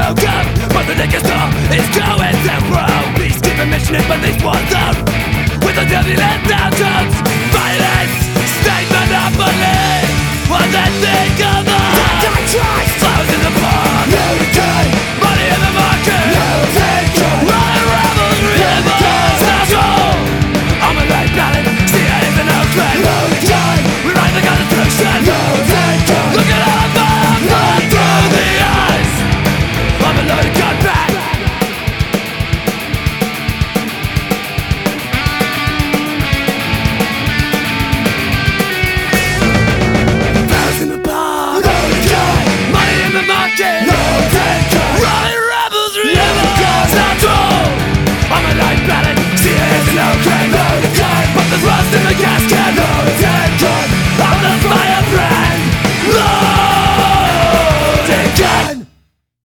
broken, but the naked storm is going to grow. Please keep mentioning but these ones out with the dirty downturns. Violence, state monopoly, what they think of us. Flowers in the park.